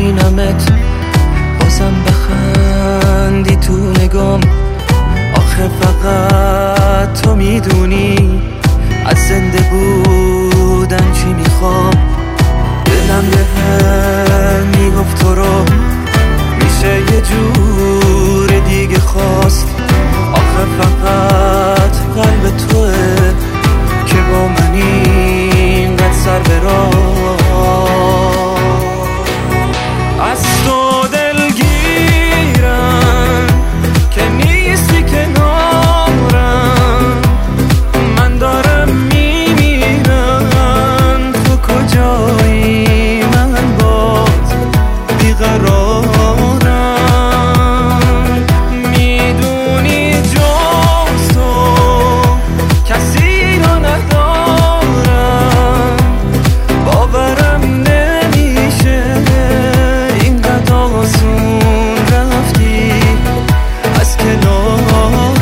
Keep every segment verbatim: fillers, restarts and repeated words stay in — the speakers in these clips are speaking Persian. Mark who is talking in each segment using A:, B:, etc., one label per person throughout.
A: میبینمت بازم بخندی تو نگام. آخه فقط تو میدونی از زنده بودن چی میخوام. دلم به هم میگفت تو رو میشه یه جور دیگه خواست. آخه فقط قلب توه که با من اینقدر سر به راه. از تو دلگیرم که نیستی کنارم. من دارم میمیرم تو کجایی من باز بیقرارم. میدونی جز تو کسی رو ندارم. باورم نمیشه اینقدر آسون رفتی از کنارم.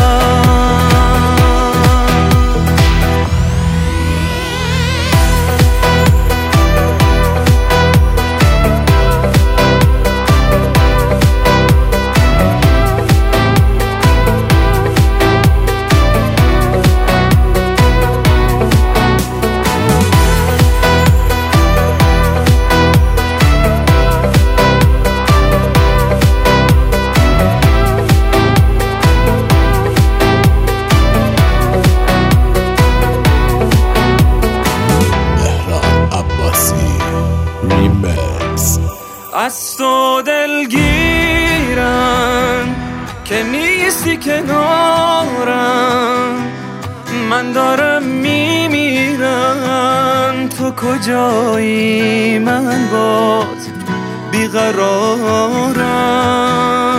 A: از تو دلگیرم که نیستی کنارم. من دارم میمیرم تو کجایی من باز بیقرارم.